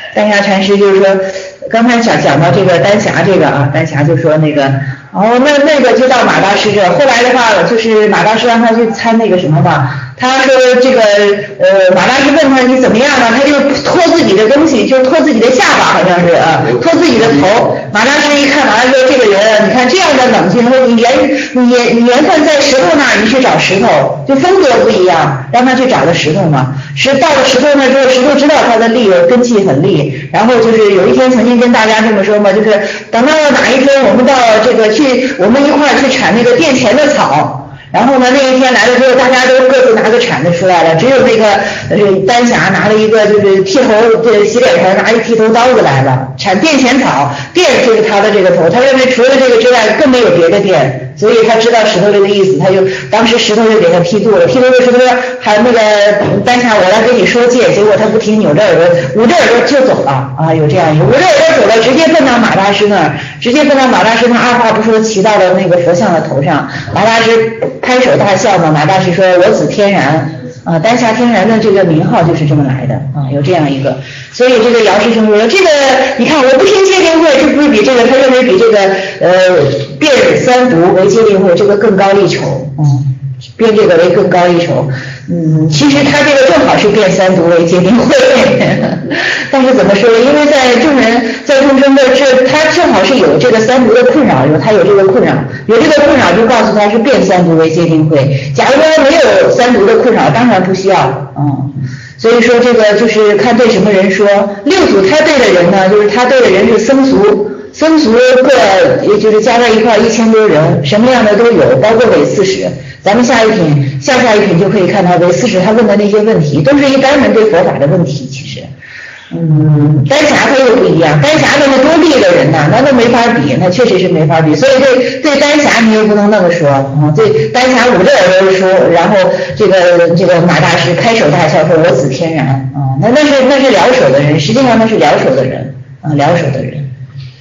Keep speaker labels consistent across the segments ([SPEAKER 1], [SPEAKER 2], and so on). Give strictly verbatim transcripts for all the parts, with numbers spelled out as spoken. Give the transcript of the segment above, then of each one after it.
[SPEAKER 1] 丹霞禅师就是说，刚才讲讲到这个丹霞这个啊，丹霞就说那个哦，那那个就到马大师这，后来的话就是马大师让他去参那个什么吧。他说这个呃，马大师问他你怎么样呢？他就拖自己的东西，就拖自己的下巴，好像是啊，拖自己的头。马大师一看，马大师说这个人，你看这样的冷静，说你缘你你缘分在石头那儿，你去找石头，就风格不一样，让他去找个石头嘛。是到了石头那之后，石头知道他的力根气很利，然后就是有一天曾经跟大家这么说嘛，就是等到哪一天我们到这个去，我们一块儿去铲那个殿前的草。然后呢，那一天来了之后，大家都各自拿个铲子出来了，只有那个呃丹霞拿了一个就是剃头这洗脸盆，拿一剃头刀子来了，铲殿前草，殿就是他的这个头，他认为除了这个之外更没有别的殿，所以他知道石头这个意思，他就当时石头就给他剃度了，剃度的时候还那个丹霞我来跟你说戒，结果他不听，扭着耳朵捂着耳朵就走了啊，有这样一个捂着耳朵走了，直接奔到马大师那儿，直接奔到马大师那儿，二话不说骑到了那个佛像的头上，马大师拍手大笑嘛，马大师说我子天然啊，丹霞天然的这个名号就是这么来的啊，有这样一个，所以这个姚师兄说这个你看我不听戒定慧，这不是比这个他认为比这个呃辩三毒为戒定慧这个更高一筹，嗯，辩这个为更高一筹，嗯，其实他这个正好是辩三毒为戒定慧，但是怎么说呢？因为在众人在众生的这他正好是有这个三毒的困扰，有他有这个困扰，有这个困扰就告诉他是辩三毒为戒定慧。假如说没有三毒的困扰，当然不需要，嗯。所以说这个就是看对什么人说。六祖他对的人呢，就是他对的人是僧俗，僧俗各也就是加在一块一千多人，什么样的都有，包括伪刺史。咱们下一品下下一品就可以看到伪刺史他问的那些问题，都是一般人对佛法的问题，其实。嗯，丹霞他又不一样，丹霞那个多力的人呐，那都没法比，那确实是没法比。所以对对丹霞你又不能那么说啊，对丹霞捂着耳朵说，然后这个这个马大师开手大笑说我子天然啊，那那是那是疗手的人，实际上那是疗手的人啊，疗手的人。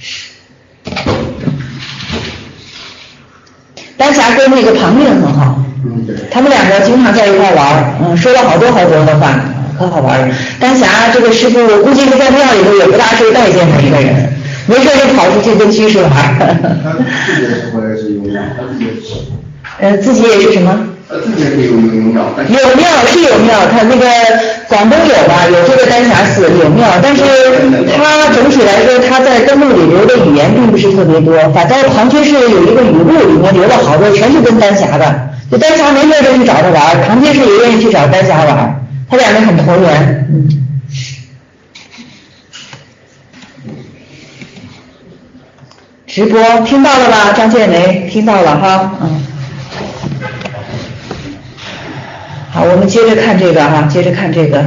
[SPEAKER 1] 丹霞跟那个庞令很好，他们两个经常在一块玩，嗯，说了好多好多的话。可好玩了，丹霞这个师傅我估计是在庙里头也不大受待见的一个人，没事就跑出去跟居士玩。
[SPEAKER 2] 他自己也是回来是有庙，他自己也是。
[SPEAKER 1] 呃，自己也是什么？
[SPEAKER 2] 他自己也是有有庙。
[SPEAKER 1] 有庙是有庙，他那个广东有吧，有这个丹霞寺有庙，但是他总体来说他在登录里留的语言并不是特别多，反在庞居士有一个语录里面留了好多，全是跟丹霞的，就丹霞没事就去找他玩，庞居士也愿意去找丹霞玩。他两个很投缘，嗯。直播听到了吧，张建梅听到了哈，嗯。好，我们接着看这个哈，接着看这个。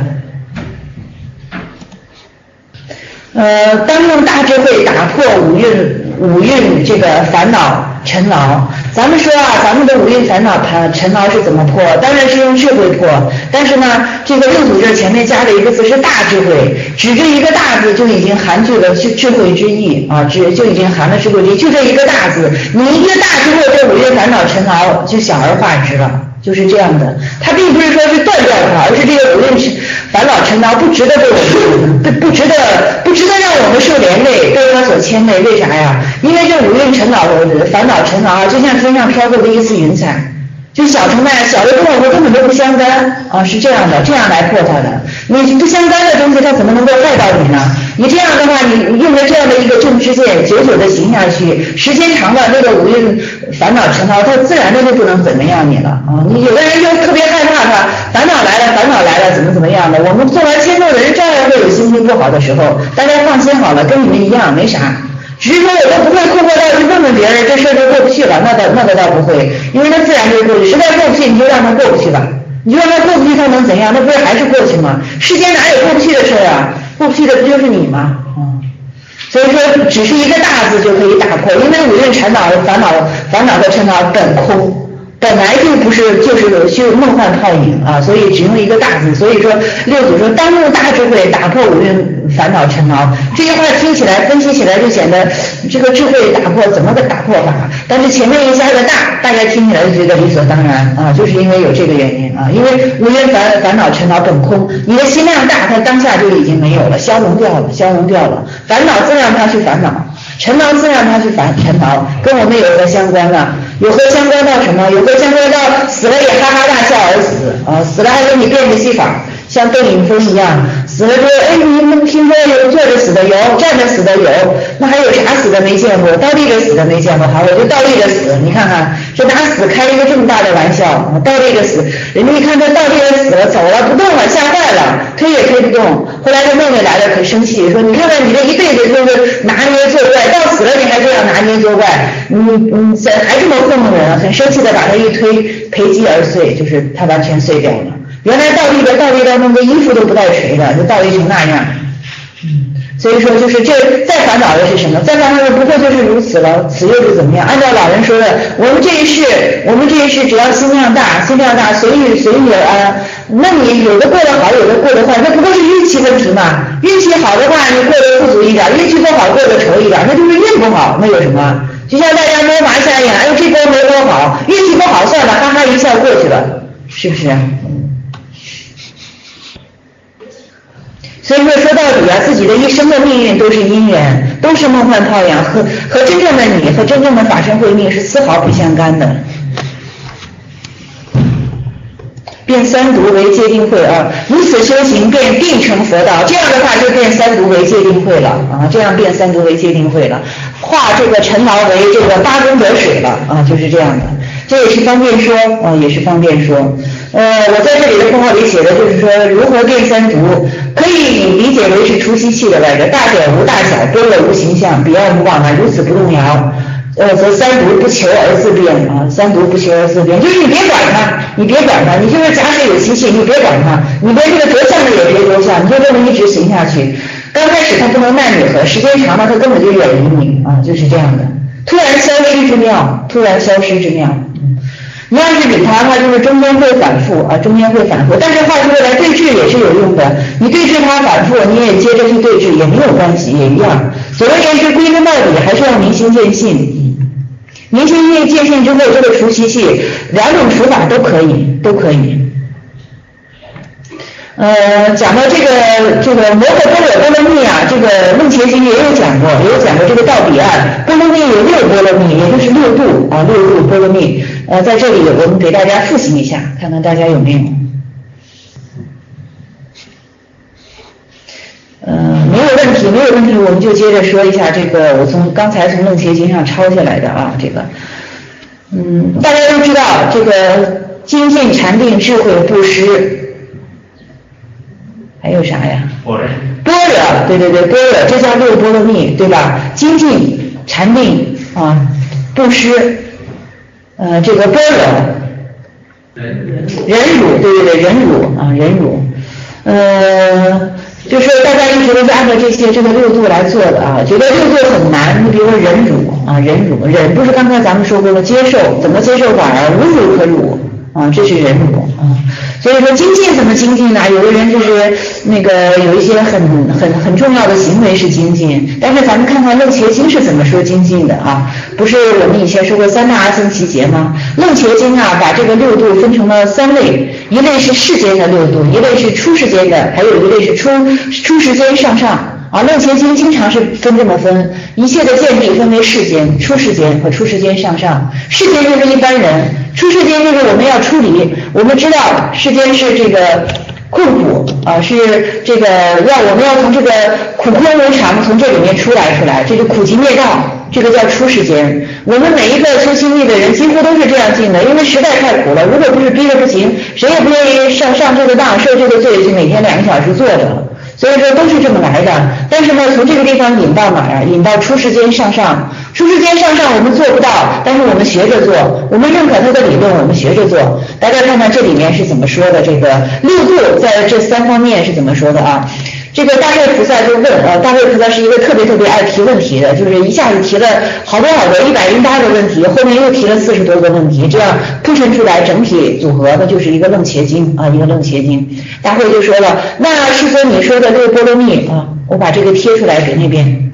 [SPEAKER 1] 呃，当用大智慧打破五蕴五蕴这个烦恼尘劳。咱们说啊，咱们的五蕴烦恼尘劳是怎么破？当然是用智慧破。但是呢，这个六祖这前面加了一个字是大智慧，只这一个大字就已经含具了智智慧之意啊，智就已经含了智慧之意，就这一个大字，你一个大智慧，这五蕴烦恼尘劳就小而化之了。就是这样的，它并不是说是断掉它，而是这个五蕴烦恼尘劳不值得被我们不不值得不值得让我们受连累，被它所牵累。为啥呀？因为这五蕴尘劳烦恼尘劳啊，就像天上飘过的一丝云彩，就小成那样，小的跟我们根本就不相干啊，是这样的，这样来破它的。你不相干的东西，它怎么能够害到你呢？你这样的话，你用着这样的一个正知见，久久的行下去，时间长了，那个五蕴烦恼尘劳，它自然的就不能怎么样你了啊！你有的人就特别害怕它，烦恼来了，烦恼来了，怎么怎么样的？我们做完签证的人照样会有心情不好的时候，大家放心好了，跟你们一样，没啥。只是说我都不会困惑到去问问别人，这事儿就过不去了，那倒那个倒不会，因为他自然就过去，实在过不去你就让他过不去吧，你就让他过不去，他能怎样？那不是还是过去吗？世间哪有过不去的事啊？过不去的不就是你吗？嗯，所以说只是一个大字就可以打破，因为五蕴尘恼烦恼烦恼和尘恼本空， 本来就不是就是就梦幻泡影啊，所以只用一个大字。所以说六祖说当用大智慧打破五蕴烦恼尘劳，这句话听起来分析起来就显得这个智慧打破怎么个打破法？但是前面一加个大，大家听起来就觉得理所当然啊，就是因为有这个原因啊，因为无缘烦烦恼尘劳本空，你的心量大，它当下就已经没有了，消融掉了，消融掉了，烦恼自让它去烦恼。尘劳自让它去烦尘劳，跟我们有何相关呢？有何相关到什么？有何相关到死了也哈哈大笑而死啊！死了还给你变个戏法，像邓颖峰一样，死了说，哎，你们听说有坐着死的有，站着死的有，那还有啥死的没见过？倒立着死的没见过，好，我就倒立着死。你看看，这拿死开一个这么大的玩笑，倒立着死，人家一看这倒立着死了，走了不动了，吓坏了，推也推不动。后来这妹妹来了，可生气，说你看看你这一辈子就是拿捏作怪，到死了你还这样拿捏作怪，你你还这么糊弄人，很生气的把他一推，赔机而碎，就是他完全碎掉了。原来倒立的倒立到弄个衣服都不带垂的，就倒立成那样。嗯，所以说就是这再烦恼的是什么？再烦恼的不过就是如此了，此又是怎么样？按照老人说的，我们这一世，我们这一世只要心量大，心量大，随遇随遇而安。那你有的过得好，有的过得坏，那不过是运气问题嘛。运气好的话，你过得富足一点；运气不好，过得愁一点，那就是运不好，那有什么？就像大家摸麻下眼，哎呦这波没摸好，运气不好，算了，哈哈一笑过去了，是不是？所以说说到底啊，自己的一生的命运都是因缘，都是梦幻泡影，和和真正的你和真正的法身慧命是丝毫不相干的。变三毒为戒定慧啊，如此修行便定成佛道，这样的话就变三毒为戒定慧了啊，这样变三毒为戒定慧了，化这个尘劳为这个八功德水了啊，就是这样的。这也是方便说啊，也是方便说。呃，我在这里的括号里写的就是说，如何变三毒，可以理解为是除习气的来着，大点无大小，多了无形象，彼岸无往来，如此不动摇。呃，则三毒不求而自变啊，三毒不求而自变，就是你别管它，你别管它，你就是假使有习气，你别管它，你连这个着相的也别着相，你就这么一直行下去。刚开始它不能奈你何，时间长了它根本就远离你啊，就是这样的。突然消失之妙，突然消失之妙。嗯，你要是理它的话，就是中间会反复啊，中间会反复。但是话说回来，对峙也是有用的。你对峙它反复，你也接着去对峙，也没有关系，也一样。总而言之，归根到底还是要明心见性。明心见性之后，这个除习气，两种除法都可以，都可以。呃，讲到这个这个摩诃般若波罗蜜啊，这个楞伽经也有讲过，也有讲过这个到彼岸波罗蜜有六波罗蜜，也就是六度啊，六度波罗蜜。呃，在这里我们给大家复习一下，看看大家有没有。呃，没有问题，没有问题，我们就接着说一下这个，我从刚才从楞伽经上抄下来的啊，这个，嗯，大家都知道这个精进、禅定、智慧、布施，还有啥呀？般若。般若，对对对，般若，这叫六波罗蜜，对吧？精进、禅定啊，布施，呃，这个般若，忍辱，对对对，忍辱啊，忍辱，呃。就是大家一直都是按照这些这个六度来做的啊，觉得六度很难。你比如说忍辱啊，忍辱，忍不是刚才咱们说过的接受，怎么接受法啊？无辱可辱啊，这是忍辱啊。所以说精进怎么精进呢？有的人就是那个有一些很很很重要的行为是精进，但是咱们看看楞伽经是怎么说精进的啊？不是我们以前说过三大阿僧祇劫吗？楞伽经啊，把这个六度分成了三类，一类是世间的六度，一类是出世间的，还有一类是出出世间上上啊。楞伽经经常是分这么分，一切的见地分为世间、出世间和出世间上上。世间就是一般人，出世间就是我们要出离。我们知道世间是这个困苦啊，是这个要我们要从这个苦空无常从这里面出来出来，这个苦集灭道，这个叫出世间。我们每一个修心力的人几乎都是这样进的，因为实在太苦了，如果不是逼得不行，谁也不愿意上上这个当受这个罪，就每天两个小时坐着。所以说都是这么来的，但是呢，从这个地方引到哪儿啊？引到出世间上上，出世间上上我们做不到，但是我们学着做，我们认可他的理论，我们学着做。大家看看这里面是怎么说的，这个六度在这三方面是怎么说的啊？ 这个大慧菩萨就问，呃，大慧菩萨是一个特别特别爱提问题的，就是一下子提了好多好多一百零八个问题，后面又提了四十多个问题，这样铺陈出来整体组合的就是一个楞伽经啊，一个楞伽经。大慧就说了，那师尊你说的六波罗蜜啊，我把这个贴出来给那边。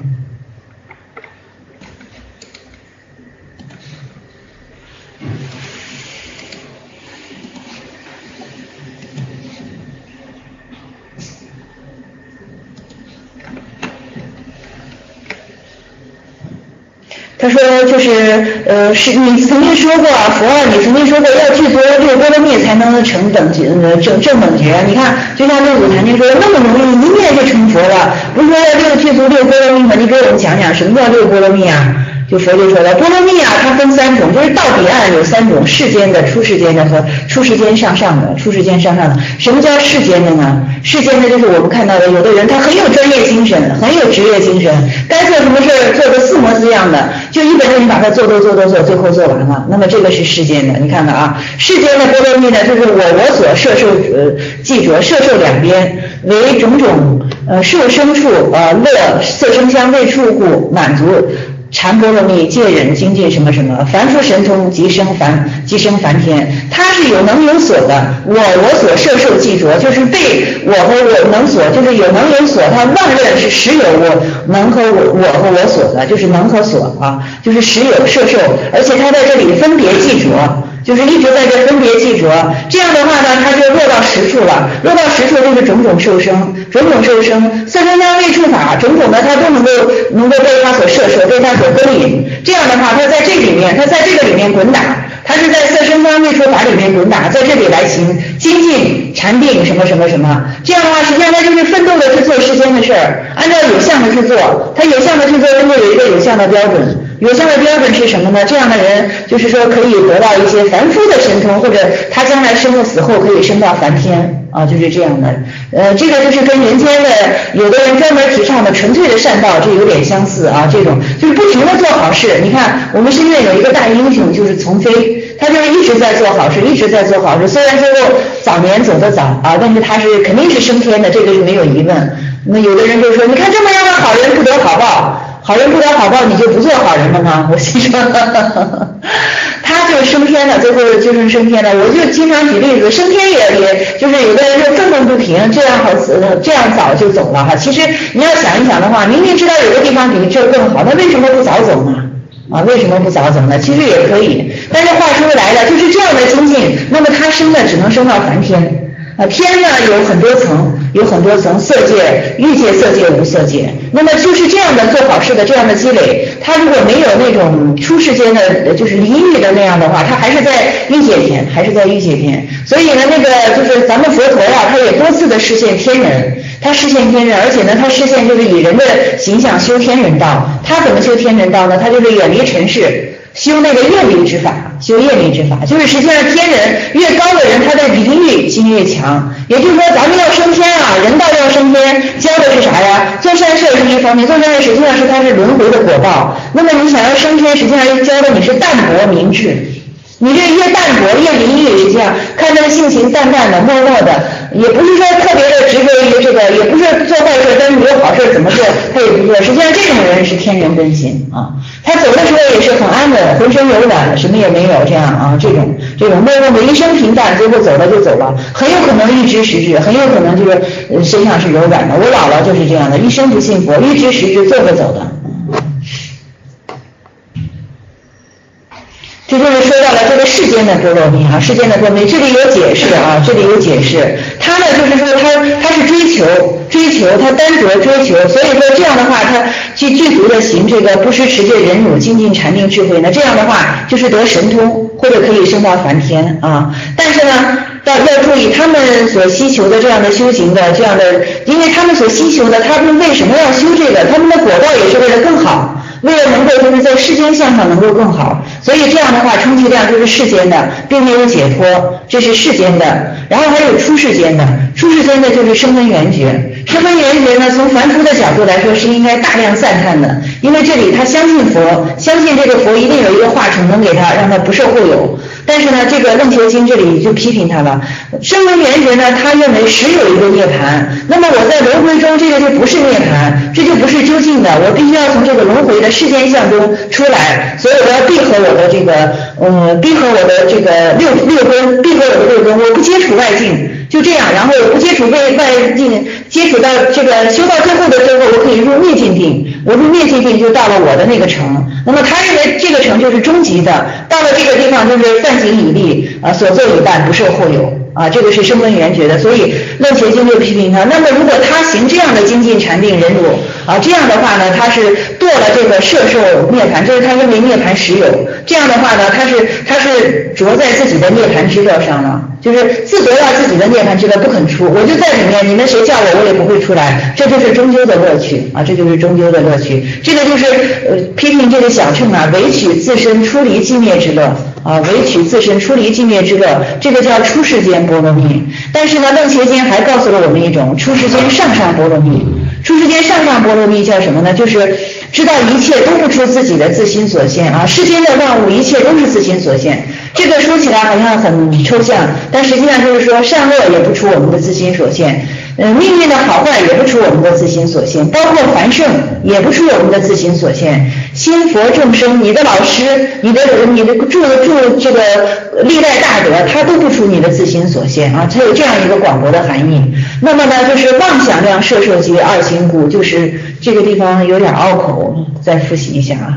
[SPEAKER 1] 他说就是呃是你曾经说过啊，佛啊，你曾经说过要具足六波罗蜜才能成等觉呃正正等觉。你看，就像六祖坛经说那么容易，一念就成佛了，不是说要六具足六波罗蜜吗？你给我们讲讲什么叫六波罗蜜啊？就佛就说了，波罗蜜啊，它分三种，就是到彼岸有三种，世间的、出世间的和出世间向上的。出世间向上的，什么叫世间的呢？世间的就是我们看到的，有的人他很有专业精神，很有职业精神，该做什么事儿做得四模四样的，就一本正经把它做做做做做，最后做完了。那么这个是世间的，你看看啊，世间的波罗蜜呢，就是我我所摄受呃记着摄受两边为种种呃受生处呃乐色声香味触故满足。禅波罗蜜、戒忍、精进什么什么，凡夫神通即生凡即生梵天，它是有能有所的。我我所摄受记着，就是被我和我能所，就是有能有所，它妄认是实有我能和我我和我所的，就是能和所啊，就是实有摄受，而且它在这里分别记着。就是一直在这分别记着，这样的话呢，它就落到实处了。落到实处就是种种受生，种种受生，色声香味触法，种种的它都能够能够被它所摄受，被它所勾引。这样的话，它在这里面，它在这个里面滚打，它是在色声香味触法里面滚打，在这里来行精进禅定什么什么什么。这样的话，实际上它就是奋斗的去做世间的事儿，按照有相的去做，它有相的去做，就会有一个有相的标准。有相的标准是什么呢？这样的人就是说可以得到一些凡夫的神通，或者他将来生了死后可以升到梵天啊，就是这样的。呃，这个就是跟人间的有的人专门提倡的纯粹的善道，这有点相似啊。这种就是不停的做好事。你看我们身边有一个大英雄，就是丛飞，他就是一直在做好事，一直在做好事。虽然最后早年走得早啊，但是他是肯定是升天的，这个是没有疑问。那有的人就说，你看这么样的好人不得好报。好人不得好报，你就不做好人了吗？我心说，他就升天了，最后就是升天了。我就经常举例子，升天也也就是有的人就愤愤不平，这样好这样早就走了哈。其实你要想一想的话，明明知道有个地方比这更好，那为什么不早走呢？啊，为什么不早走呢？其实也可以，但是话说来了，就是这样的精进，那么他升的只能升到梵天。啊，天呢有很多层，有很多层，色界、欲界、色界、无色界。那么就是这样的做好事的这样的积累，他如果没有那种出世间的，就是离欲的那样的话，他还是在欲界天，还是在欲界天。所以呢，那个就是咱们佛陀呀、啊，他也多次的实现天人，他实现天人，而且呢，他实现就是以人的形象修天人道。他怎么修天人道呢？他就是远离尘世。修那个业力之法，修业力之法，就是实际上天人越高的人，他的离欲心越强。也就是说，咱们要升天啊，人道要升天，教的是啥呀？做善事是一方面，做善事实际上是它是轮回的果报。那么你想要升天，实际上教的你是淡泊明志。你这越淡泊越离欲，实际上看这个性情淡淡的、默默的，也不是说特别的执着于这个，也不是做坏事，但是有好事怎么做他也不做。实际上这种人是天人真心啊，他走的时候也是很安稳，浑身柔软，什么也没有这样啊，这种这种默默的一生平淡，最后走了就走了，很有可能预知时至，很有可能就是呃身上是柔软的。我姥姥就是这样的，一生不信佛，预知时至，做不走的。这就是说到了这个世间的波罗蜜啊，世间的波罗蜜，这里有解释啊，这里有解释。他呢，就是说他他是追求追求，他单着追求，所以说这样的话，他去具足的行这个不施持戒忍辱精进禅定智慧呢，这样的话就是得神通，或者可以升到梵天啊。但是呢，要要注意他们所希求的这样的修行的这样的，因为他们所希求的，他们为什么要修这个？他们的果报也是为了更好。为了能够就是在世间向上能够更好，所以这样的话充其量就是世间的，并没有解脱，这是世间的。然后还有出世间的，出世间的就是声闻缘觉， 声闻缘觉呢，从凡夫的角度来说是应该大量赞叹的，因为这里他相信佛，相信这个佛一定有一个化成能给他，让他不受护有。但是呢，这个楞伽经这里就批评他了，声闻缘觉呢，他认为实有一个涅槃，那么我在轮回中这个就不是涅槃，这就不是究竟的，我必须要从这个轮回的世间相中出来，所以我要闭合我的这个，呃，闭合我的这个六六根，闭合我的六根，我不接触外境。就这样，然后我不接触外外境，接触到这个修到最后的最后，我可以入灭尽定，我入灭尽定就到了我的那个城。那么他认为这个城就是终极的，到了这个地方就是犯行以利啊，所作已办，不受后有啊，这个是声闻缘觉的。所以楞伽经就批评他。那么如果他行这样的精进禅定忍辱啊，这样的话呢，他是堕了这个摄受涅槃，这是他认为涅槃实有。这样的话呢，他是他是着在自己的涅槃之道上了。就是自得到自己的涅槃之道不肯出，我就在里面，你们谁叫我我也不会出来，这就是终究的乐趣啊，这就是终究的乐趣。这个就是呃批评这个小乘啊，唯取自身出离寂灭之乐啊，唯取自身出离寂灭之乐，这个叫出世间波罗蜜。但是呢，楞伽经还告诉了我们一种出世间上上波罗蜜。出世间上上波罗蜜叫什么呢？就是知道一切都不出自己的自心所现啊，世间的万物一切都是自心所现。这个说起来好像很抽象，但实际上就是说善恶也不出我们的自心所现，呃，命运的好坏也不出我们的自心所现，包括凡圣也不出我们的自心所现。心佛众生，你的老师，你的你的助助这个历代大德，他都不出你的自心所现啊，它有这样一个广博的含义。那么呢，就是妄想量摄受及二心故，就是这个地方有点拗口，再复习一下啊。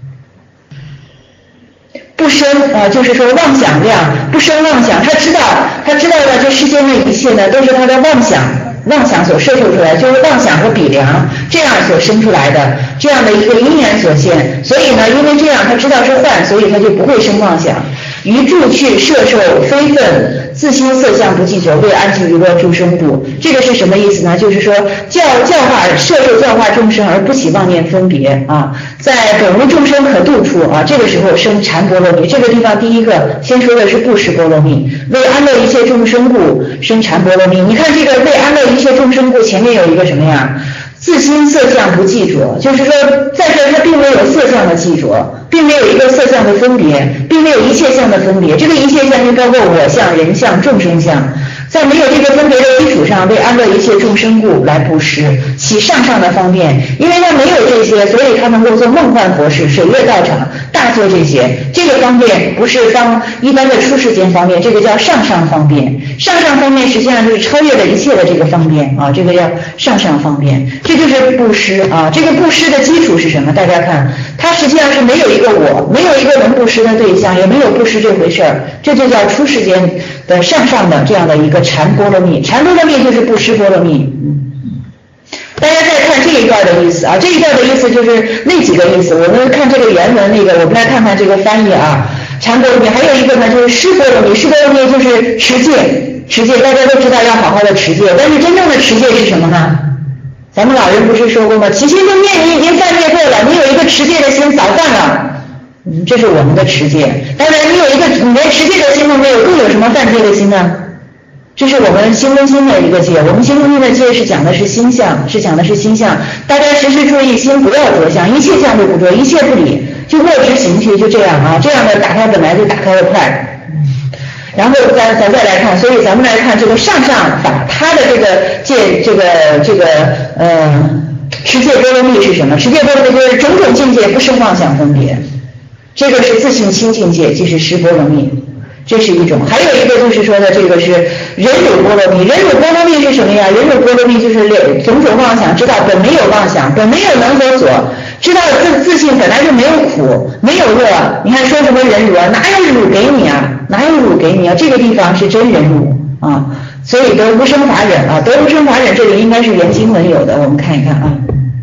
[SPEAKER 1] 不生啊、呃，就是说妄想量不生妄想，他知道他知道的这世间的一切呢，都是他的妄想妄想所摄受出来，就是妄想和比量这样所生出来的这样的一个因缘所现。所以呢，因为这样他知道是幻，所以他就不会生妄想。于住去摄受非分，自心色相不计着，为安居娱乐诸生故。这个是什么意思呢？就是说教教化摄受教化众生而不起妄念分别啊，在本无众生可度处啊，这个时候生禅波罗蜜。这个地方第一个先说的是布施波罗蜜，为安乐一切众生故生禅波罗蜜。你看这个为安乐一切众生故前面有一个什么呀？自心色相不计着，就是说在这儿它并没有色相的计着，并没有一个色相的分别，并没有一切相的分别。这个一切相就包括我相、人相、众生相，在没有这个分别的基础上，为安乐一切众生故来布施，起上上的方便。因为他没有这些，所以他能够做梦幻佛事、水月道场、大做这些。这个方便不是方一般的出世间方便，这个叫上上方便。上上方便实际上就是超越了一切的这个方便啊，这个叫上上方便。这就是布施啊，这个布施的基础是什么？大家看，它实际上是没有一个我，没有一个能布施的对象，也没有布施这回事儿，这就叫出世间的上上的这样的一个禅波罗蜜。禅波罗蜜就是布施波罗蜜。嗯，大家再看这一段的意思啊，这一段的意思就是那几个意思。我们看这个原文那个，我们来看看这个翻译啊。禅波罗蜜还有一个呢，就是施波罗蜜。施波罗蜜就是持戒，持戒大家都知道要好好的持戒，但是真正的持戒是什么呢？咱们老人不是说过吗？起心动念你已经犯戒过了，你有一个持戒的心早犯了，嗯，这是我们的持戒。当然你有一个你连持戒的心都没有，更有什么犯戒的心呢？这是我们心中心的一个戒。我们心中心的戒是讲的是心相，是讲的是心相。大家时时注意心不要着相，一切相都不着，一切不理，就握直行去，就这样啊，这样的打开本来就打开的快。然后咱咱再来看，所以咱们来看这个上上法，它的这个戒这个这个呃持戒波罗蜜是什么？持戒波罗蜜就是种种境界不生妄想分别，这个是自性清净戒，即是施波罗蜜，这是一种。还有一个就是说的这个是忍辱波罗蜜。忍辱波罗蜜是什么呀？忍辱波罗蜜就是种种妄想知道本没有妄想，本没有能所所，知道自自性本来就没有苦没有乐。你看说什么忍辱啊，哪有辱给你啊，哪有辱给你啊？这个地方是真忍辱啊，所以得无生法忍啊，得无生法忍这里应该是原经文有的，我们看一看啊。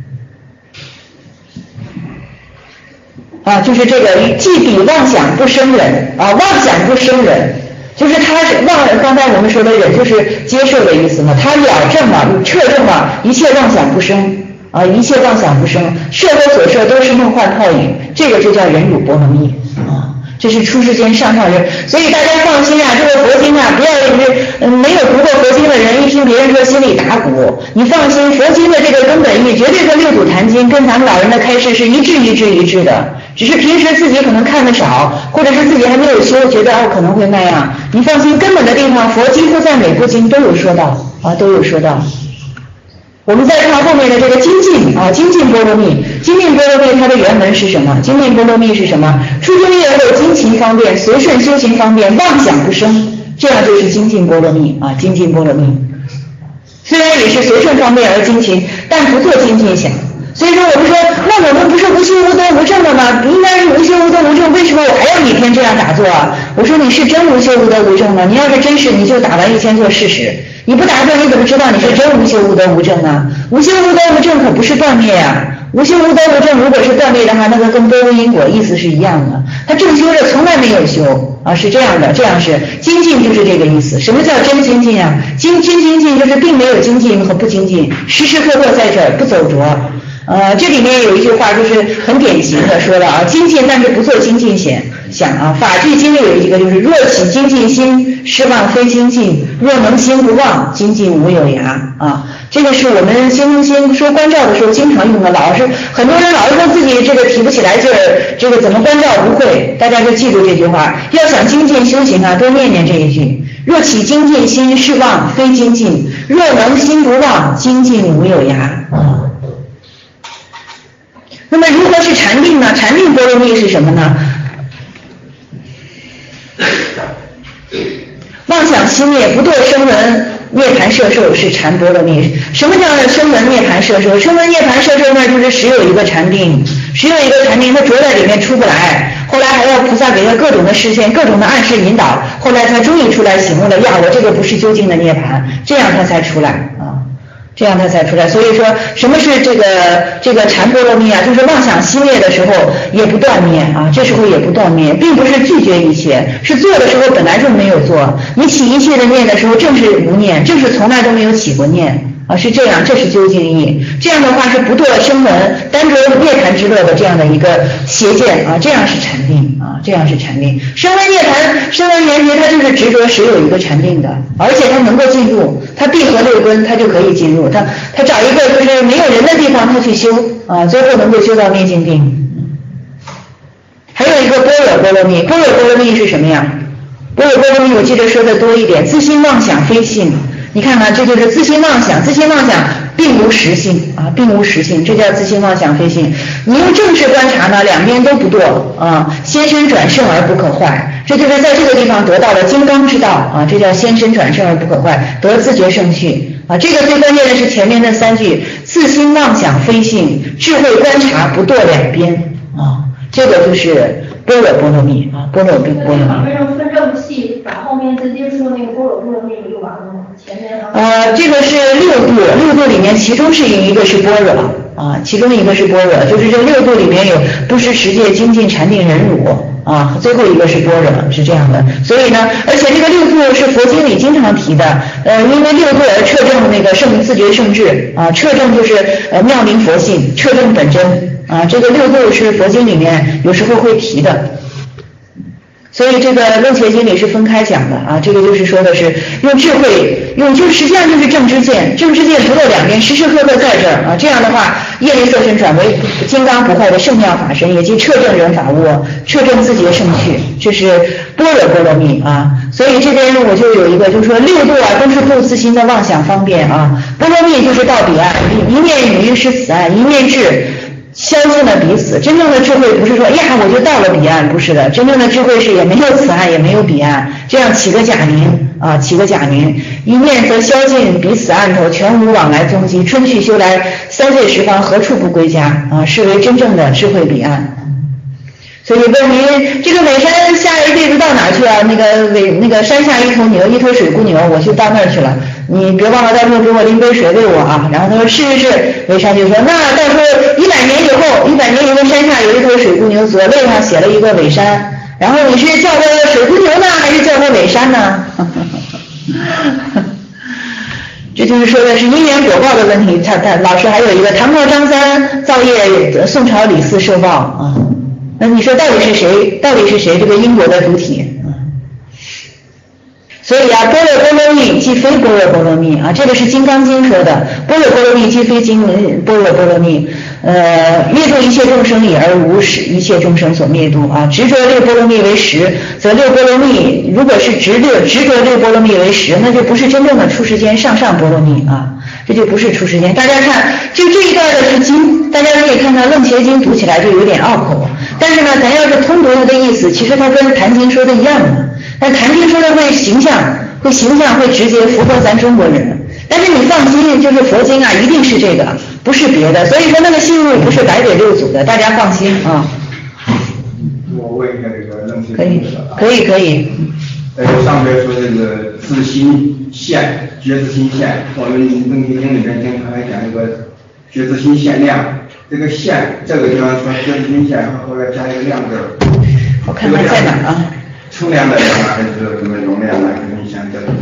[SPEAKER 1] 啊，就是这个既彼妄想不生忍啊，妄想不生忍，就是他是妄，刚才我们说的忍就是接受的意思嘛，他了证了，彻证了一切妄想不生啊，一切妄想不生，摄和所摄都是梦幻泡影，这个就叫忍辱波罗蜜啊。 这是出世间上上人，所以大家放心啊，这个佛经啊，不要是嗯没有读过佛经的人，一听别人说心里打鼓。你放心，佛经的这个根本意绝对和六祖坛经跟咱们老人的开示是一致一致一致的，只是平时自己可能看得少，或者是自己还没有修，觉得哦可能会那样。你放心，根本的地方佛几乎在每部经都有说到啊，都有说到。我们再看后面的这个精进啊，精进波罗蜜，精进波罗蜜它的原文是什么？精进波罗蜜是什么？初中业后精勤方便，随顺修行方便，妄想不生，这样就是精进波罗蜜啊，精进波罗蜜。虽然也是随顺方便而精勤，但不做精进想。所以说我们说，那我们不是无修无得无证的吗？应该是无修无得无证，为什么我还要每天这样打坐啊？我说你是真无修无得无证吗？你要是真是，你就打完一千坐试试。你不打坐，你怎么知道你是真无修无得无证啊？无修无得无证可不是断灭啊！无修无得无证，如果是断灭的话，那个跟多无因果意思是一样的。他正修着，从来没有修啊，是这样的，这样是精进，就是这个意思。什么叫真精进啊？精真精进就是并没有精进和不精进，时时刻刻在这儿不走着。呃，这里面有一句话就是很典型的说了啊，精进但是不做精进想想啊。法句经里有一个就是若起精进心，失望非精进；若能心不忘，精进无有涯啊。这个是我们心中心说关照的时候经常用的，老是很多人老是说自己这个提不起来劲儿，这个怎么关照不会，大家就记住这句话，要想精进修行啊，多念念这一句。若起精进心，失望非精进；若能心不忘，精进无有涯啊。那么如何是禅定呢？禅定波罗蜜是什么呢？妄想息灭，不堕声闻涅盘摄受是禅波罗蜜。什么叫声闻涅盘摄受？声闻涅盘摄受那就是实有一个禅定，实有一个禅定，他着在里面出不来，后来还要菩萨给他各种的视线，各种的暗示引导，后来他终于出来醒悟了，呀，我这个不是究竟的涅盘，这样他才出来啊。这样他才出来。所以说什么是这个这个禅波罗蜜啊？就是妄想息灭的时候也不断灭啊，这时候也不断灭，并不是拒绝一切，是做的时候本来就没有做，你起一切的念的时候正是无念，正是从来都没有起过念啊，是这样，这是究竟义。这样的话是不堕声闻，单着涅槃之乐的这样的一个邪见啊，这样是禅定啊，这样是禅定。声闻涅槃，声闻缘觉，它就是执着实有一个禅定的，而且它能够进入，它闭合六根，它就可以进入，它它找一个就是没有人的地方，它去修啊，最后能够修到灭尽定。还有一个般若波罗蜜，般若波罗蜜是什么呀？般若波罗蜜我记得说的多一点，自心妄想非信。你看看，这就是自心妄想，自心妄想并无实性啊，并无实性，这叫自心妄想非信。你用正视观察呢，两边都不堕啊，先身转胜而不可坏，这就是在这个地方得到了金刚之道啊，这叫先身转胜而不可坏，得自觉胜趣啊。这个最关键的是前面的三句，自心妄想非信，智慧观察不堕两边啊，这个就是般若波罗蜜啊，般若波罗蜜。
[SPEAKER 3] 为什么分这么细，把后面直接说那个般若波罗蜜就完了吗？前面
[SPEAKER 1] 呃，这个是六度，六度里面其中是一个是般若啊，其中一个是般若，就是这六度里面有不失持戒精进禅定忍辱啊，最后一个是般若，是这样的。所以呢，而且这个六度是佛经里经常提的，呃，因为六度而彻证那个圣自觉圣智啊，彻证就是呃妙明佛性，彻证本真啊，这个六度是佛经里面有时候会提的。所以这个《楞伽经》里是分开讲的啊，这个就是说的是用智慧，用就实际上就是正知见，正知见不落两边，时时刻刻在这儿啊，这样的话业力色身转为金刚不坏的圣妙法身，也即彻证人法悟，彻证自觉圣趣，这是般若波罗蜜啊。所以这边我就有一个，就是说六度啊都是度自心的妄想方便啊，波罗蜜就是到彼岸，一念语是此岸，一念智消尽了彼此。真正的智慧不是说呀我就到了彼岸，不是的，真正的智慧是也没有此岸也没有彼岸，这样起个假名啊，起个假名，一念则消尽彼此岸头，全无往来踪迹，春去秋来，三岁十方，何处不归家啊，是为真正的智慧彼岸。所以问您这个尾山下一辈子到哪儿去啊？那个尾那个山下一头牛，一头水姑牛，我就到那儿去了。你别忘了到时候给我拎杯水喂我啊。然后他说是是是，尾山就说那到时候一百年以后，一百年以后山下有一头水姑牛，左背上写了一个尾山。然后你是叫它水姑牛呢，还是叫它尾山呢？这就是说的是因缘果报的问题。他他老师还有一个唐朝张三造业，宋朝李四受报啊。 那你说到底是谁？到底是谁这个因果的主体？所以啊，般若波罗蜜即非般若波罗蜜啊，这个是《金刚经》说的，般若波罗蜜即非经般若波罗蜜。呃，灭度一切众生也，而无使一切众生所灭度啊。执着六波罗蜜为实，则六波罗蜜如果是执六执着六波罗蜜为实，那就不是真正的出世间上上波罗蜜啊，这就不是出世间。大家看，就这一段的是经，大家可以看看《楞伽经》读起来就有点拗口，但是呢，咱要是通读它的意思，其实它跟《坛经》说的一样的。但《坛经》说的会形象，会形象，会直接符合咱中国人。但是你放心，就是佛经啊，一定是这个，不是别的。所以说那个信入不是白给六祖的，大家放心啊。
[SPEAKER 2] 我问一下这个楞伽
[SPEAKER 1] 可以，可以，可以。
[SPEAKER 2] 呃，上边说这个自心现，觉自心现，我们楞伽经里边经常还讲这个觉自心现量，这个现这个地方说觉自心现，后来加一个量字。
[SPEAKER 1] 我看看在哪儿啊？
[SPEAKER 2] 称量的量啊，还是什么容量啊？跟你想这个。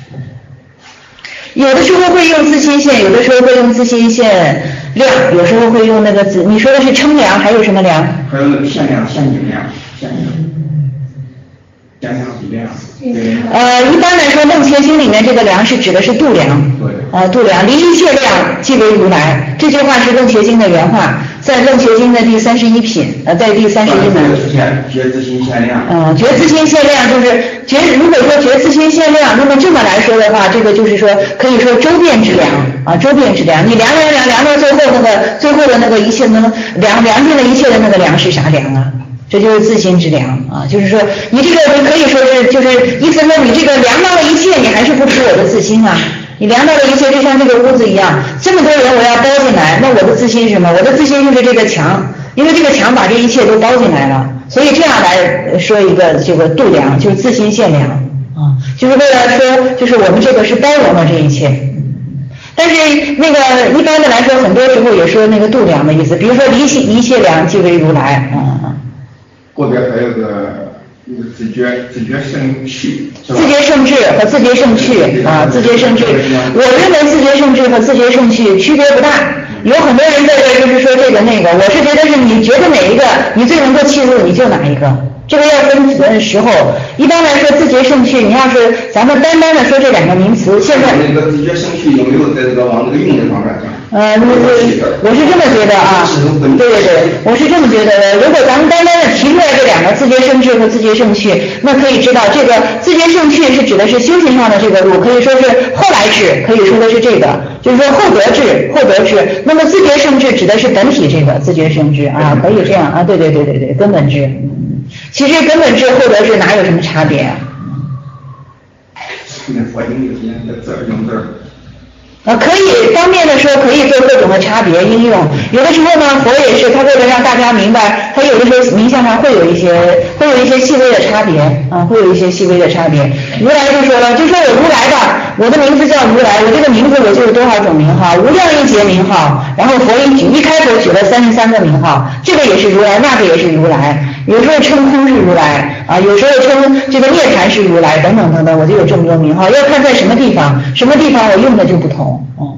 [SPEAKER 1] 有的时候会用自心现，有的时候会用自心现量，有时候会用那个自。你说的是称量，还有什么量？
[SPEAKER 2] 还有那个限量、限定量、限量、限量比量。对。
[SPEAKER 1] 呃，一般来说，《楞伽经》里面这个量是指的是度量。对。呃，度量，离一切量即为如来。这句话是《楞伽经》的原话，在《楞伽经》的第三十一品，呃，在第三十一门。
[SPEAKER 2] 觉自心限量。
[SPEAKER 1] 嗯、呃，觉自心限量就是觉，如果说觉自心限量，那么这么来说的话，这个就是说可以说周遍之量啊，周遍之量。你量量量量到最后那个最后的那个一切能量量尽了一切的那个量是啥量啊？这就是自心之量啊，就是说你这个可以说是就是意思说你这个量到了一切，你还是不出我的自心啊。你量到了一切，就像这个屋子一样，这么多人我要包进来，那我的自心是什么？我的自心就是这个墙，因为这个墙把这一切都包进来了，所以这样来说一个这个度量，就是自心限量啊，就是为了说，就是我们这个是包容了这一切。但是那个一般的来说，很多时候也说那个度量的意思，比如说离一切量即为如来啊。
[SPEAKER 2] 后边还有个。自觉自觉胜趣，
[SPEAKER 1] 自觉胜智和自觉胜趣啊，自觉胜智，我认为自觉胜智和自觉胜趣区别不大。有很多人在这就是说这个那个，我是觉得是你觉得哪一个你最能够契入，你就哪一个。这个要分时候。一般来说，自觉胜趣，你要是咱们单单的说这两个名词，现在
[SPEAKER 2] 那个自觉胜趣有没有在这个往这个用的方面讲？
[SPEAKER 1] 呃，我是这么觉得啊，对对对，我是这么觉得的。如果咱们单单的提出来这两个自觉胜智和自觉胜趣，那可以知道这个自觉胜趣是指的是修行上的这个路，可以说是后来智，可以说的是这个，就是说后得智，后得智。那么自觉胜智指的是本体这个自觉胜智啊，可以这样啊，对对对对对，根本智。其实根本智后得智哪有什么差别啊？
[SPEAKER 2] 那佛经有些字儿用字儿。
[SPEAKER 1] 呃，可以方便的说，可以做各种的差别应用。有的时候呢，佛也是他为了让大家明白，他有的时候名相上会有一些，会有一些细微的差别啊，会有一些细微的差别。如来就说了，就说我如来吧，我的名字叫如来，我这个名字我就有多少种名号，无量一劫名号。然后佛一举一开口举了三十三个名号，这个也是如来，那个也是如来。有时候称空是如来啊，有时候称这个涅槃是如来，等等等等，我就有这么多名号，要看在什么地方，什么地方我用的就不同。嗯，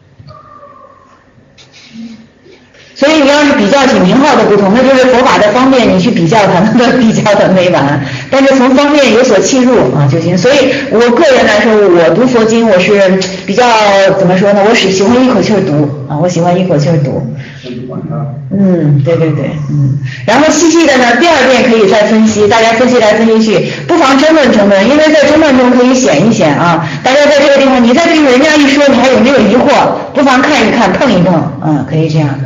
[SPEAKER 1] 所以你要是比较起名号的不同，那就是佛法的方便，你去比较它，那都比较的没完。但是从方面有所契入啊就行。所以我个人来说，我读佛经我是比较怎么说呢？我是喜欢一口气儿读啊，我喜欢一口气儿读。嗯，对对对，嗯，然后细细的呢，第二遍可以再分析，大家分析来分析去，不妨争论争论，因为在争论中可以显一显啊。大家在这个地方，你在这个人家一说，你还有没有疑惑？不妨看一看，碰一碰，嗯，可以这样。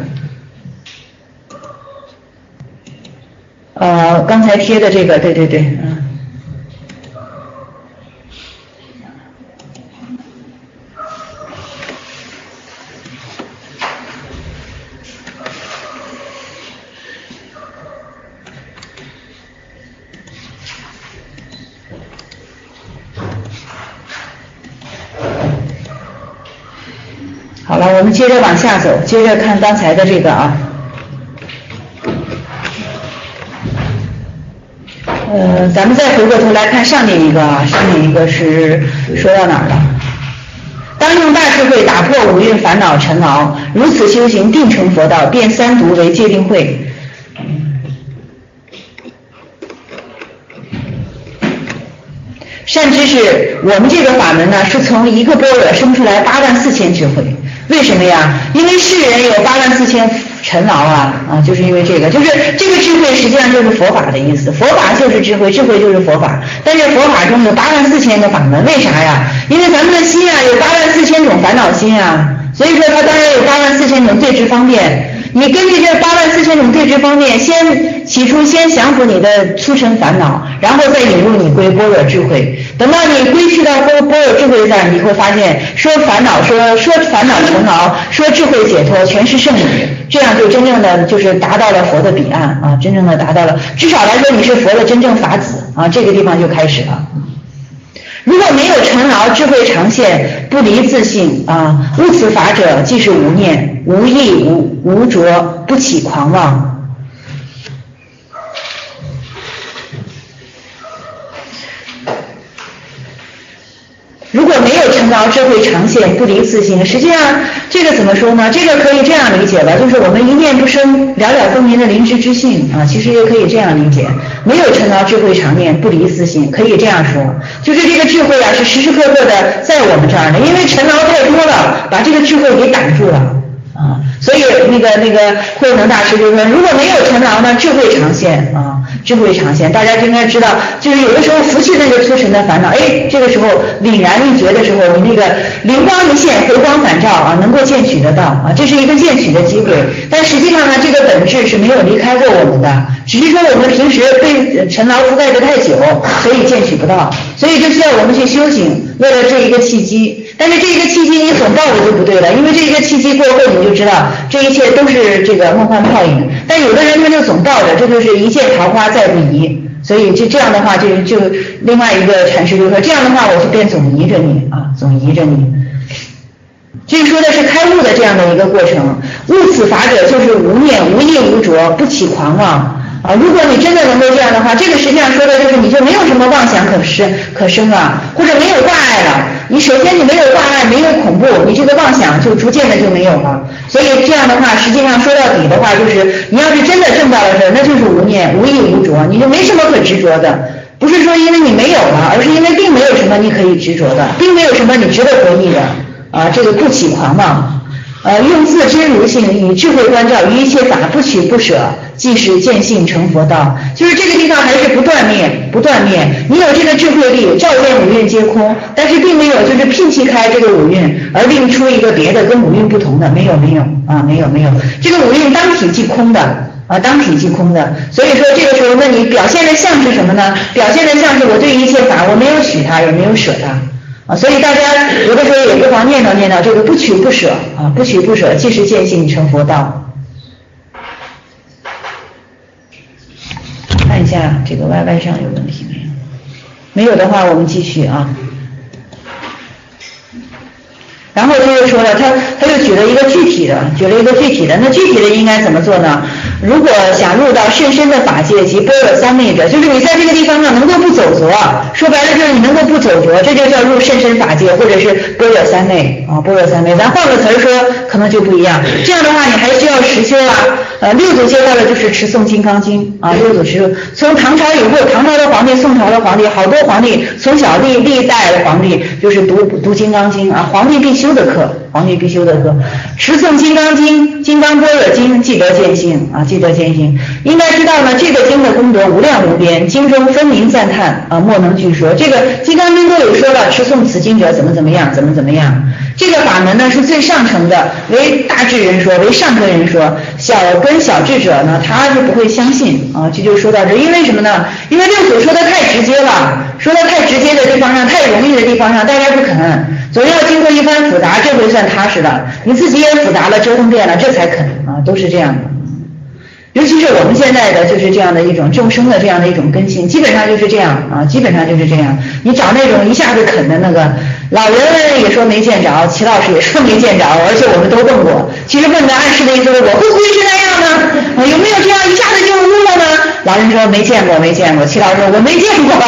[SPEAKER 1] 呃，刚才贴的这个，对对对，嗯。好了，我们接着往下走，接着看刚才的这个啊。呃，咱们再回过头来看上面一个啊，上面一个是说到哪儿了？当用大智慧打破五蕴烦恼尘劳，如此修行定成佛道，变三毒为戒定慧。 善知识，我们这个法门呢，是从一个般若生出来八万四千智慧。为什么呀？因为世人有八万四千尘劳啊啊，就是因为这个，就是这个智慧实际上就是佛法的意思，佛法就是智慧，智慧就是佛法。但是佛法中有八万四千个法门，为啥呀？因为咱们的心啊有八万四千种烦恼心啊，所以说它当然有八万四千种对治方便。你根据这八万四千种对治方面，先起初先降服你的粗尘烦恼，然后再引入你归般若智慧。等到你归去到般般若智慧上，你会发现说烦恼说说烦恼尘劳，说智慧解脱，全是圣理。这样就真正的就是达到了佛的彼岸啊，真正的达到了，至少来说你是佛的真正法子啊，这个地方就开始了。如果没有尘劳，智慧常现，不离自性啊，悟此法者，即是无念、无意、无无着，不起狂妄。如果没有尘劳，智慧常现，不离自性。实际上，这个怎么说呢？这个可以这样理解了，就是我们一念不生，了了分明的灵知之性啊，其实也可以这样理解。没有尘劳，智慧常念，不离自性，可以这样说，就是这个智慧啊，是时时刻刻的在我们这儿的，因为尘劳太多了，把这个智慧给挡住了。啊，所以那个那个慧能大师就说，如果没有尘劳呢，智慧常现啊，智慧常现。大家就应该知道，就是有的时候拂去那个粗尘的烦恼，哎，这个时候凛然一觉的时候，你那个灵光一现，回光返照啊，能够见取得到啊，这是一个见取的机会。但实际上呢，这个本质是没有离开过我们的，只是说我们平时被尘劳覆盖得太久，所以见取不到，所以就需要我们去修行，为了这一个契机。但是这一个契机你总抱着就不对了，因为这一个契机过后你就知道这一切都是这个梦幻泡影。但有的人他就总抱着，这就是一见桃花再不疑。所以就这样的话，就就另外一个阐释就说，这样的话我就便总疑着你啊，总疑着你。这说的是开悟的这样的一个过程。悟此法者，就是无念、无意、无着，不起狂妄。啊，如果你真的能够这样的话，这个实际上说的就是你就没有什么妄想可生可生了，或者没有挂碍了。你首先你没有挂碍，没有恐怖，你这个妄想就逐渐的就没有了。所以这样的话，实际上说到底的话，就是你要是真的证到了这，那就是无念、无意、无着，你就没什么可执着的。不是说因为你没有了，而是因为并没有什么你可以执着的，并没有什么你值得回忆的啊，这个不起狂妄。呃，用自真如性，以智慧关照，于一切法不取不舍，即是见性成佛道。就是这个地方还是不断灭，不断灭。你有这个智慧力，照见五蕴皆空，但是并没有就是摒弃开这个五蕴，而另出一个别的跟五蕴不同的，没有没有啊，没有没有。这个五蕴当体即空的啊，当体即空的。所以说这个时候，那你表现的像是什么呢？表现的像是我对一切法我没有取它，也没有舍它。啊，所以大家有的时候也不妨念叨念叨这个不取不舍啊，不取不舍，即是见性成佛道。看一下这个 Y Y 上有问题没有？没有的话，我们继续啊。然后他又说了，他他又举了一个具体的，举了一个具体的，那具体的应该怎么做呢？如果想入到甚深的法界及般若三昧者，就是你在这个地方上能够不走拙，说白了就是你能够不走拙，这就叫入甚深法界，或者是般若三昧啊，般若三昧。咱换个词儿说，可能就不一样。这样的话，你还需要实修啊。呃，六祖接到的就是持诵《金刚经》啊，六祖持从唐朝以后，唐朝的皇帝、宋朝的皇帝，好多皇帝从小历历代的皇帝就是读读《金刚经》啊，皇帝必修的课，皇帝必修的课，持诵《金刚经》、《金刚般若经》，即得见性啊，即得见性。应该知道呢，这个经的功德无量无边，经中分明赞叹啊，莫能具说。这个《金刚经》都有说了，持诵此经者怎么怎么样，怎么怎么样。这个法门呢是最上乘的，为大智人说，为上根人说，小跟小智者呢他是不会相信啊。这就说到这，因为什么呢？因为六祖说的太直接了，说的太直接的地方上，太容易的地方上，大家不肯，总要经过一番复杂，这回算踏实了，你自己也复杂了，折腾遍了，这才肯啊，都是这样的。尤其是我们现在的就是这样的一种众生的这样的一种根性，基本上就是这样啊，基本上就是这样。你找那种一下子啃的那个，老人也说没见着，齐老师也说没见着，而且我们都问过。其实问的暗示的意思是我会不会是那样呢？啊，有没有这样一下子就悟了呢？老人说没见过，没见过。齐老师说我没见过。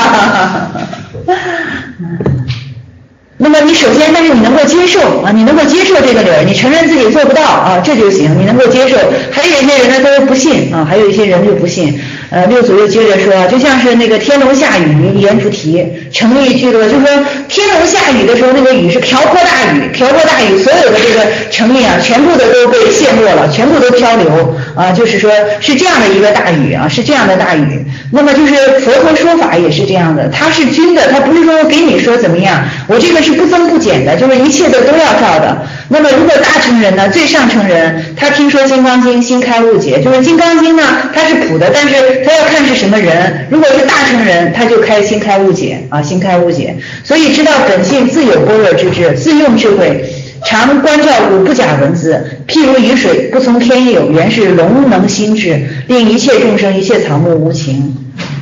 [SPEAKER 1] 那么你首先，但是你能够接受啊，你能够接受这个理儿，你承认自己做不到啊，这就行，你能够接受。还有一些人呢都不信啊，还有一些人就不信。 呃，六祖又接着说，就像是那个天龙下雨，一言不提，成意聚落，就是说天龙下雨的时候，那个雨是瓢泼大雨，瓢泼大雨，所有的这个成意啊，全部的都被陷落了，全部都漂流啊，就是说是这样的一个大雨啊，是这样的大雨。那么就是佛陀说法也是这样的，他是均的，他不是说给你说怎么样，我这个是不增不减的，就是一切的都要照的。那么如果大乘人呢，最上乘人，他听说《金刚经》，心开悟解，就是《金刚经》呢，它是普的，但是他要看是什么人。如果是大乘人，他就开心开悟解啊，心开悟解。所以知道本性自有般若之智，自用智慧，常观照故不假文字。譬如雨水，不从天有，原是龙能心智，令一切众生、一切草木无情。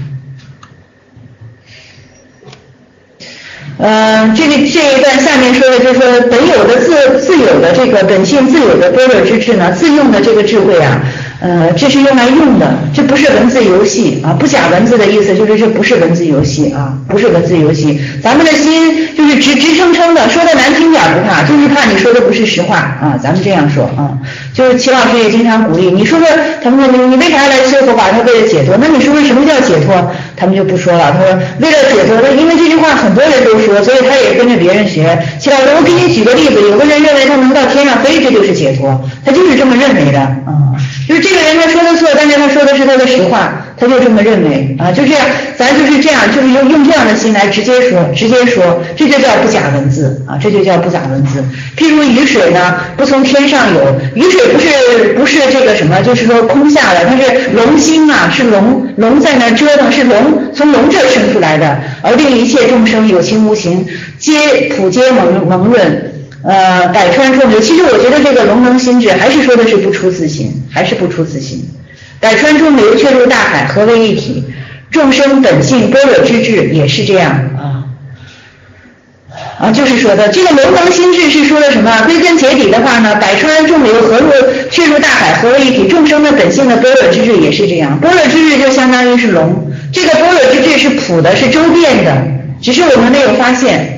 [SPEAKER 1] 呃，这个这一段下面说的就是说，本有的自自有的这个本性自有的般若之智呢，自用的这个智慧啊，呃，这是用来用的，这不是文字游戏啊，不假文字的意思就是这不是文字游戏啊，不是文字游戏。咱们的心就是直直撑撑的，说的难听点不怕，就是怕你说的不是实话啊，咱们这样说啊。就是齐老师也经常鼓励你说说，他们说你你为啥来修佛法？他为了解脱。那你说说什么叫解脱？他们就不说了。他说为了解脱，因为这句话很多人都说，所以他也跟着别人学。齐老师，我给你举个例子，有个人认为他能到天上飞，这就是解脱，他就是这么认为的啊。就是这个人他说的错，但是他说的是他的实话，他就这么认为啊，就这样，咱就是这样，就是用用这样的心来直接说，直接说，这就叫不假文字啊，这就叫不假文字。譬如雨水呢，不从天上有，雨水不是不是这个什么，就是说空下的，它是龙心啊，是龙龙在那折腾，是龙从龙这生出来的，而令一切众生有情无情，皆普皆蒙蒙润。呃，百川众流，其实我觉得这个龙能心智还是说的是不出自心，还是不出自心。百川众流，却入大海，合为一体。众生本性般若之智也是这样啊啊，就是说的这个龙能心智是说的什么？归根结底的话呢，百川众流合入，却入大海，合为一体。众生的本性的般若之智也是这样，般若之智就相当于是龙，这个般若之智是普的，是周遍的，只是我们没有发现。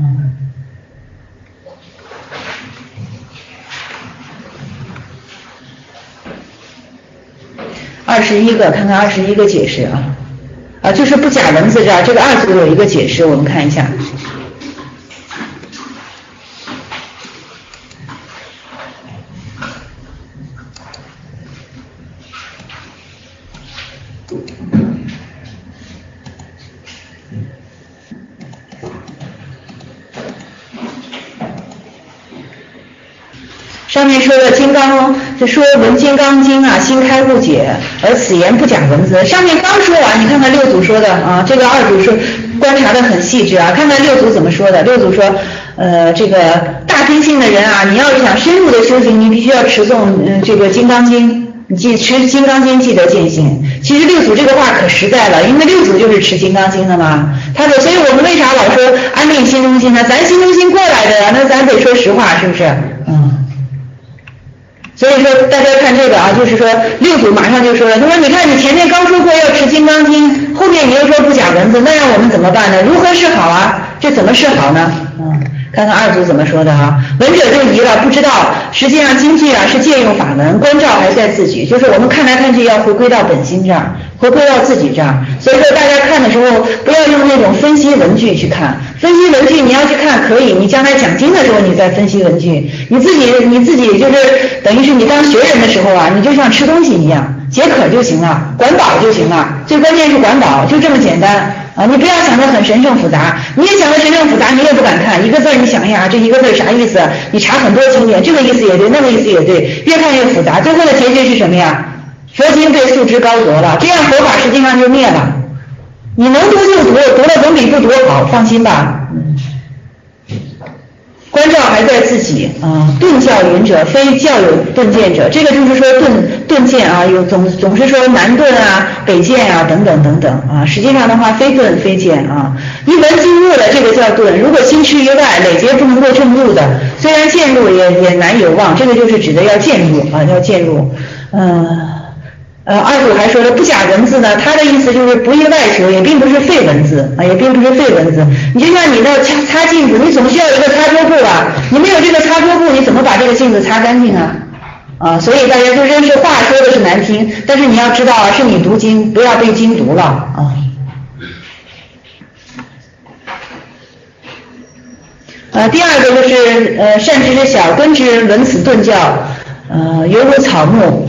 [SPEAKER 1] 二十一个，看看二十一个解释啊，啊，就是不假文字这儿，这个二组有一个解释，我们看一下。上面说的金刚，就说闻金刚经啊，心开悟解，而此言不假文字。上面刚说完，你看看六祖说的啊，这个二祖说观察的很细致啊，看看六祖怎么说的。六祖说，呃，这个大根性的人啊，你要是想深入的修行，你必须要持诵嗯、呃、这个金刚经，你记持金刚经，记得见性。其实六祖这个话可实在了，因为六祖就是持金刚经的嘛。他说，所以我们为啥老说安定心中心呢？咱心中心过来的呀，那咱得说实话，是不是？嗯。所以说大家看这个啊，就是说六祖马上就说了，他说你看你前面刚说过要持金刚经，后面你又说不假文字，那让我们怎么办呢？如何是好啊？这怎么是好呢？嗯，看看二祖怎么说的啊。闻者就疑了，不知道实际上经句啊是借用法门，关照还在自己，就是我们看来看去要回归到本心这儿，回归到自己这儿。所以说大家看的时候不要用那种分析文句去看，分析文句你要去看可以，你将来讲经的时候你再分析文句，你自己你自己就是等于是你当学人的时候啊，你就像吃东西一样，解渴就行了，管饱就行了，最关键是管饱，就这么简单啊！你不要想得很神圣复杂，你也想得神圣复杂，你也不敢看一个字，你想一下这一个字啥意思？你查很多经典，这个意思也对，那个意思也对，越看越复杂，最后的结局是什么呀？佛经被束之高阁了，这样佛法实际上就灭了。你能读就读，读了总比不读好，放心吧。关照还在自己啊，顿教云者非教有顿见者，这个就是说顿顿见啊，有总总是说南顿啊、北见啊等等等等啊，实际上的话非顿非见啊，一闻进入了这个叫顿，如果心持于外，累劫不能够正入的，虽然渐入也也难有望，这个就是指的要渐入啊，要渐入，嗯。呃，二祖还说了不假文字呢，他的意思就是不意外求，也并不是废文字啊，也并不是废文字。你就像你那擦擦镜子，你总需要一个擦桌布啊，你没有这个擦桌布，你怎么把这个镜子擦干净啊？啊，所以大家就认识话说的是难听，但但是你要知道啊，是你读经，不要被经读了啊。呃，第二个就是呃，善知之小，根之伦此顿教，呃，犹如草木。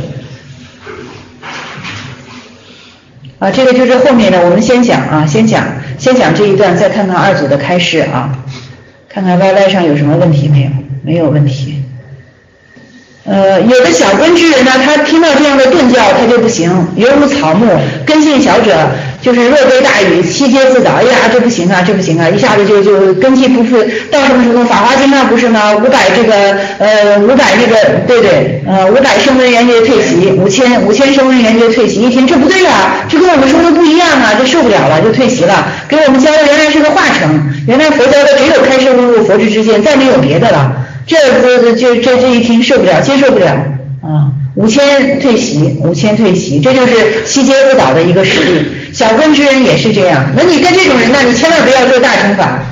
[SPEAKER 1] 啊，这个就是后面的，我们先讲啊，先讲先讲这一段，再看看二组的开示啊，看看 Y Y 上有什么问题没有？没有问题。呃，有的小根之人呢，他听到这样的顿教，他就不行，犹如草木，根性小者就是若悲大雨，悉皆自倒。哎呀，这不行啊，这不行啊，一下子就就根基不复，到什么时候？法华经上不是吗？五百这个呃五百这个对对呃五百声闻缘觉退席，五千五千声闻缘觉退席，一听这不对啊，这跟我们说的不一样啊，这受不了了，就退席了。给我们教的原来是个化成，原来佛教的只有开示悟入佛之之见，再没有别的了。这这这这这一听受不了，接受不了啊！五千退席，五千退席，这就是悉皆不倒的一个实力。小根之人也是这样，那你跟这种人呢，你千万不要做大乘法。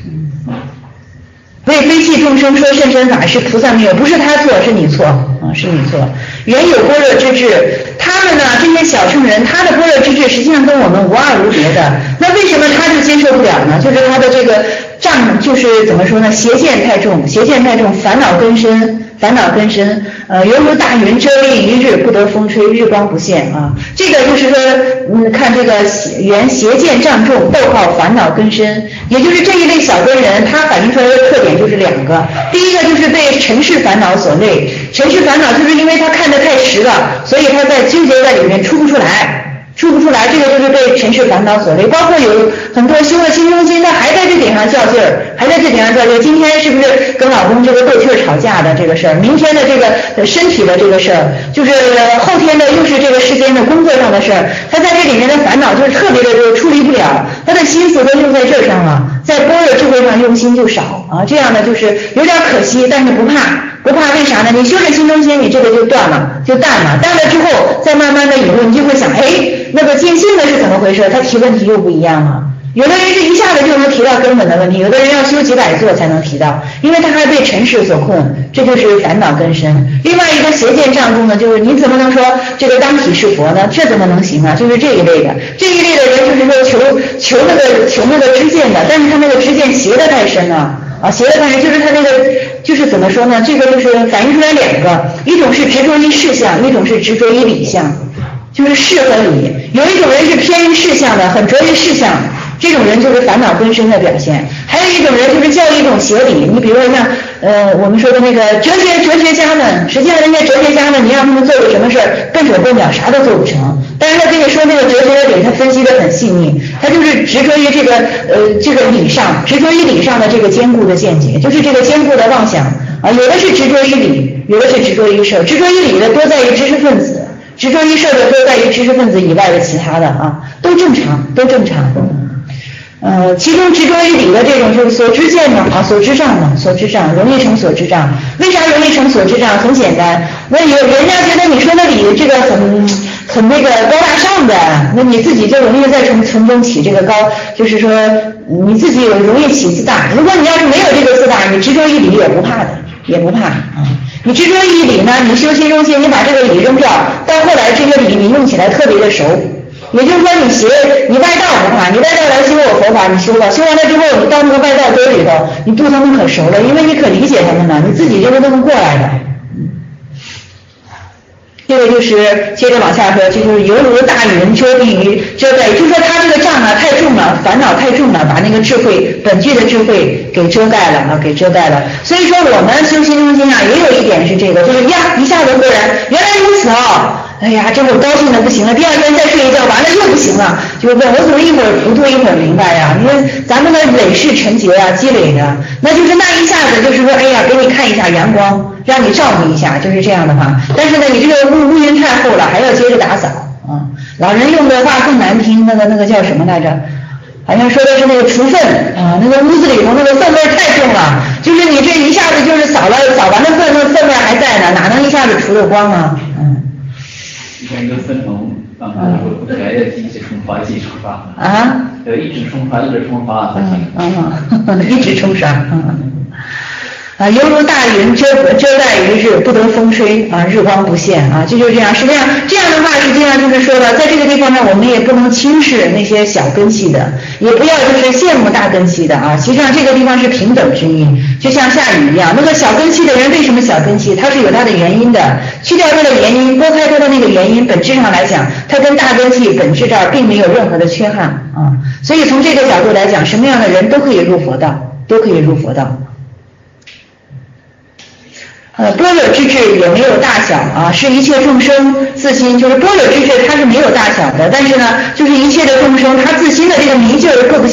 [SPEAKER 1] 为非气众生说甚深法，是菩萨没有，不是他错，是你错啊，是你错。原有般若之智，他们呢，这些小乘人，他的般若之智实际上跟我们无二无别的。那为什么他就接受不了呢？就是他的这个障，就是怎么说呢？邪见太重，邪见太重，烦恼根深，烦恼根深。呃，犹如大云遮蔽一日，不得风吹，日光不现啊。这个就是说，嗯，看这个原邪见障重，逗号烦恼根深，也就是这一类小根人，他反映出来的特点就是两个。第一个就是被尘世烦恼所累，尘世烦恼就是因为他看得太实了，所以他在纠结在里面出不出来。出不出来，这个就是被尘世烦恼所累。包括有很多修了心中心，他还在这点上较劲儿，还在这点上较劲儿。今天是不是跟老公这个斗气儿吵架的这个事儿？明天的这个身体的这个事儿，就是后天的又是这个世间的工作上的事儿。他在这里面的烦恼就是特别的就处理不了，他的心思都用在这上了，在般若智慧上用心就少啊。这样呢就是有点可惜，但是不怕。不怕，为啥呢？你修着心中心，你这个就断了，就淡了。淡了之后，再慢慢的以后，你就会想，哎，那个见性的是怎么回事？他提问题又不一样了。有的人是一下子就能提到根本的问题，有的人要修几百座才能提到，因为他还被尘世所困，这就是烦恼根深。另外一个邪见障重呢，就是你怎么能说这个当体是佛呢？这怎么能行呢？就是这一类的，这一类的人就是说求求那个求那个知见的，但是他那个知见邪得太深了。啊，邪的反正就是他那个，就是怎么说呢？这个就是反映出来两个，一种是执着于事项，一种是执着于理项，就是事和理。有一种人是偏于事项的，很着于事项，这种人就是烦恼根深的表现。还有一种人就是教一种邪理，你比如说像呃我们说的那个哲学哲学家们，实际上人家哲学家们，你让他们做个什么事儿，笨手笨脚，啥都做不成。但是他跟你说那个哲学的理，他分析得很细腻，他就是执着于这个呃这个理上，执着于理上的这个坚固的见解，就是这个坚固的妄想啊。有的是执着于理，有的是执着于事儿。执着于理的多在于知识分子，执着于事儿的多在于知识分子以外的其他的啊，都正常，都正常。呃，其中执着于理的这种就是所知见的啊，所知障的，所知障容易成所知障。为啥容易成所知障？很简单，那有人家觉得你说的理这个很很那个高大上的，那你自己就容易在从从中起这个高，就是说你自己有容易起自大。如果你要是没有这个自大，你执着于理也不怕的，也不怕啊。你执着于理呢，你修心中心，你把这个理扔掉，到后来这个理你用起来特别的熟。也就是说你邪你外道不怕，你外道来修我佛法，你修了，修完了之后你到那个外道堆里头，你度他们可熟了，因为你可理解他们了，你自己就是那么过来的。这个就是接着往下说，这就是犹如大云遮蔽于遮盖，就说他这个障啊太重了，烦恼太重了，把那个智慧本具的智慧给遮盖了啊，给遮盖了。所以说我们修心中心啊，也有一点是这个，就是呀一下子忽然原来如此哦。哎呀，这会儿高兴的不行了，第二天再睡一觉，完了又不行了，就问我怎么一会儿糊涂一会儿明白呀？因为咱们的累世沉结啊，积累的，那就是那一下子就是说，哎呀，给你看一下阳光，让你照顾一下，就是这样的话。但是呢，你这个乌乌云太厚了，还要接着打扫啊。老人用的话更难听，那个那个叫什么来着？好像说的是那个除粪啊，那个屋子里头那个粪味太重了，就是你这一下子就是扫了扫完了粪，那粪味还在呢，哪能一下子除得光啊？嗯。
[SPEAKER 4] 以前就分成啊，不不来的一直冲刷，一直冲刷
[SPEAKER 1] 啊，
[SPEAKER 4] 对，一直冲刷，一直冲刷，
[SPEAKER 1] 嗯嗯，一直冲刷，嗯啊，犹如大云遮遮盖于日，不得风吹啊，日光不现啊，这就是这样。实际上这样的话， 实际上就是说了，在这个地方呢，我们也不能轻视那些小根系的，也不要就是羡慕大根系的啊。实际上这个地方是平等之意，就像下雨一样，那个小根系的人为什么小根系？他是有他的原因的，去掉他的原因，拨开他的那个原因，本质上来讲，他跟大根系本质这儿并没有任何的缺憾啊。所以从这个角度来讲，什么样的人都可以入佛道，都可以入佛道。呃，般若之智也没有大小啊，是一切众生自心，就是般若之智它是没有大小的，但是呢，就是一切的众生他自心的这个迷劲儿各不